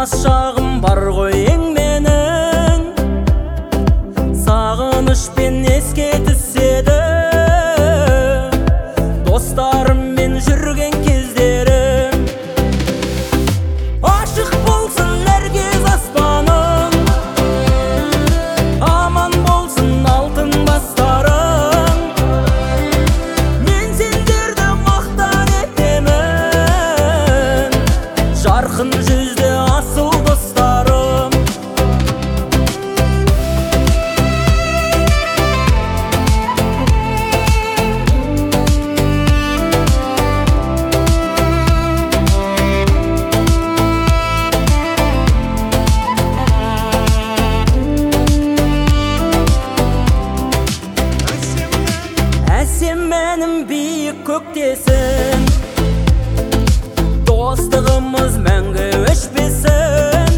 жас шағым бар ғой ең менің, сағынышпен еске түседі достарыммен жүрген кездерім. Ашық болсын әркез аспаным, аман болсын алтын бастарың. Мен сендерді мақтан етемін, жарқын жүзді асыл достарым. Әсем мәнім биік көктесін, достығымыз мәңгі өшпесін.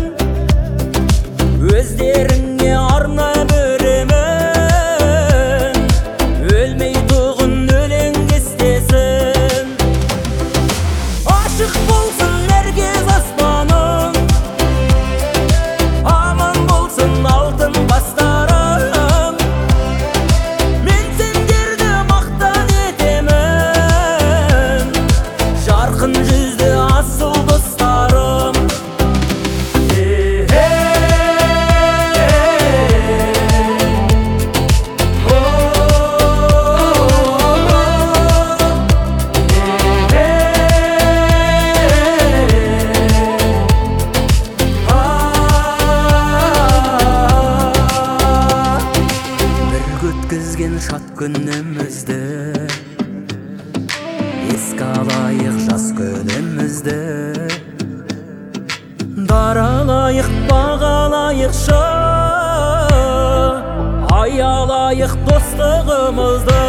Өздеріңе арнап өремін, өлмей тұғын өлең кестесін. Ашық болсын әркез аспаным, аман болсын алтын бастарым. Мен сендерді мақтан етемін, жарқын жүзді асыл достарым. Бірге өткізген шат күнімізді еске алайық жас күнімізді. Даралайық, бағалайықшы, аялайық достығымызды.